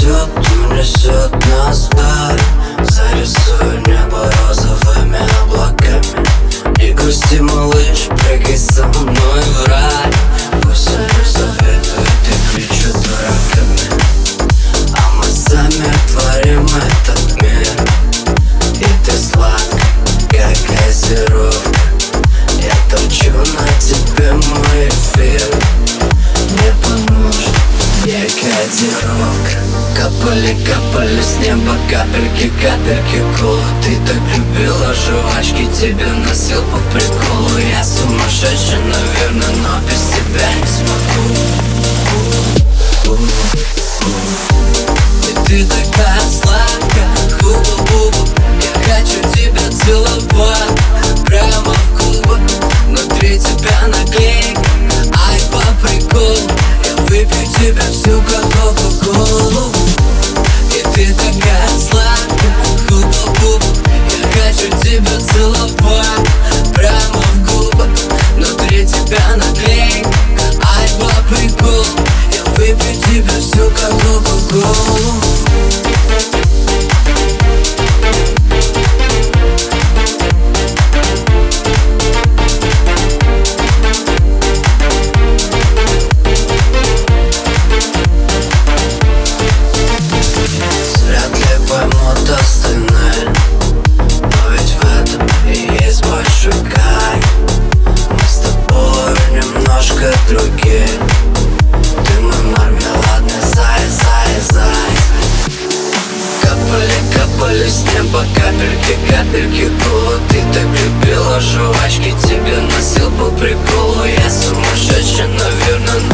пройдет, унесет нас вдаль. Зарисую небо розовыми облаками. Не грусти, малыш, прыгай со мной в рай. Пусть они советуют и кричат дураками, а мы сами творим этот мир. И ты сладкая, как газировка. Я торчу на тебе мой эфир. Мне поможет декодировка. Капали, капали с неба капельки, капельки колы. Ты так любила жвачки, тебе носил по приколу. Я сумасшедший, наверное, но без тебя не смогу. И ты такая сладкая, хуба-буба. Я хочу тебя целовать прямо в губы. Внутри тебя наклейка, ай, по приколу. Я выпью тебя всю, как кока-колу. И ты такая сладкая, хуба-буба. Я хочу тебя целовать прямо в губы. Внутри тебя наклейка, ай, по приколу. Я выпью тебя всю, как кока-колу. Поймут остальные, но ведь в этом и есть большой кайф. Мы с тобой немножко другие. Ты мой мармеладный заяц, заяц, заяц. Капали, капали с неба капельки, капельки колы. Ты так любила жвачки, тебе носил по приколу. Я сумасшедший, наверное,